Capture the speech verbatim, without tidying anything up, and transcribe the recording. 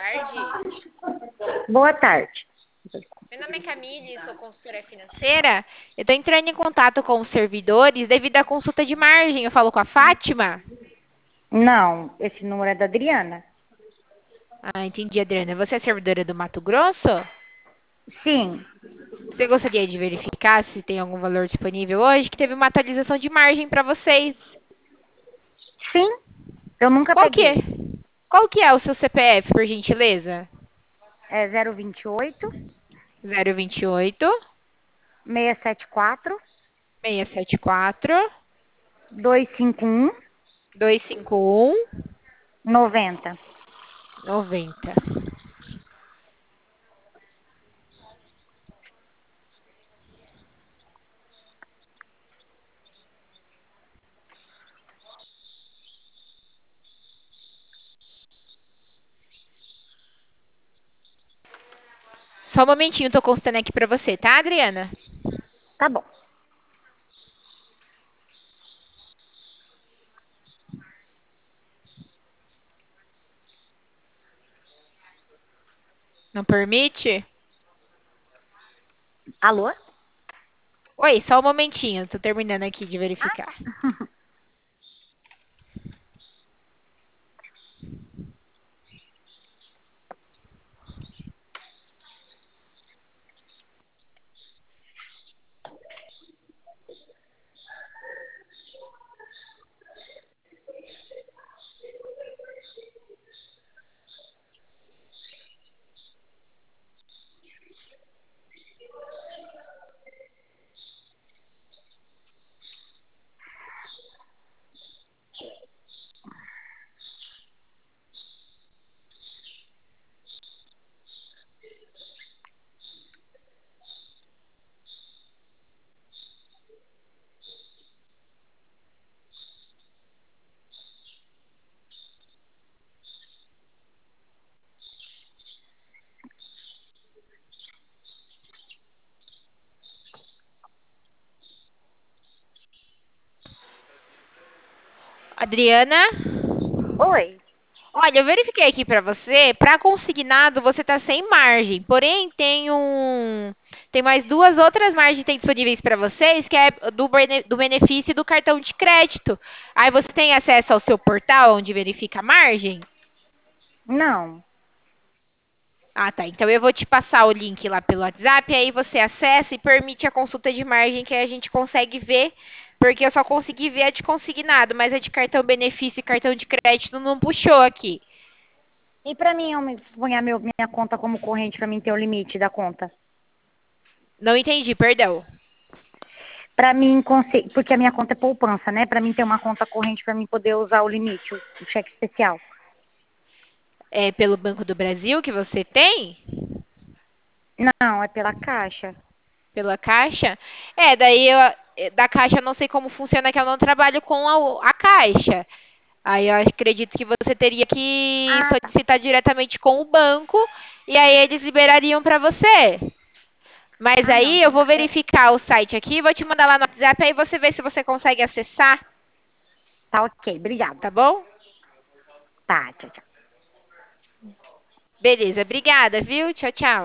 tarde. Boa tarde. Meu nome é Camille, sou consultora financeira. Eu estou entrando em contato com os servidores devido à consulta de margem. Eu falo com a Fátima? Não, esse número é da Adriana. Ah, entendi, Adriana. Você é servidora do Mato Grosso? Sim, Você gostaria de verificar se tem algum valor disponível hoje? Que teve uma atualização de margem para vocês. sim, eu nunca Qual que é? peguei. Qual que é o seu C P F, por gentileza? É zero vinte e oito, Zero vinte e oito, seiscentos e setenta e quatro, seiscentos e setenta e quatro, duzentos e cinquenta e um, duzentos e cinquenta e um, noventa. noventa. Só um momentinho, tô consultando aqui pra você, tá, Adriana? Tá bom. Não permite? Alô? Oi, só um momentinho, tô terminando aqui de Ah, verificar. tá. Adriana? Oi. Olha, eu verifiquei aqui pra você, para consignado você tá sem margem, porém tem um, tem mais duas outras margens que tem disponíveis para vocês, que é do, bene- do benefício do cartão de crédito. Aí você tem acesso ao seu portal onde verifica a margem? Não. Ah, tá. Então eu vou te passar o link lá pelo WhatsApp, aí você acessa e permite a consulta de margem que aí a gente consegue ver, porque eu só consegui ver a de consignado, mas a de cartão benefício e cartão de crédito não puxou aqui. E pra mim, eu me ponhar meu, minha conta como corrente pra mim ter o limite da conta? Não entendi, perdão. Pra mim, conse- porque a minha conta é poupança, né? Pra mim ter uma conta corrente pra mim poder usar o limite, o, o cheque especial. É pelo Banco do Brasil que você tem? Não, é pela Caixa. Pela Caixa? É, daí eu, eh, da Caixa eu não sei como funciona, que eu não trabalho com a, a Caixa. Aí eu acredito que você teria que Ah, tá. solicitar diretamente com o banco e aí eles liberariam para você. Mas Ah, não, aí eu então vou tá. É, verificar o site aqui, vou te mandar lá no WhatsApp, aí você vê se você consegue acessar, tá ok, obrigada. tá bom? Tá, tchau, tchau. Beleza, obrigada, viu? Tchau, tchau.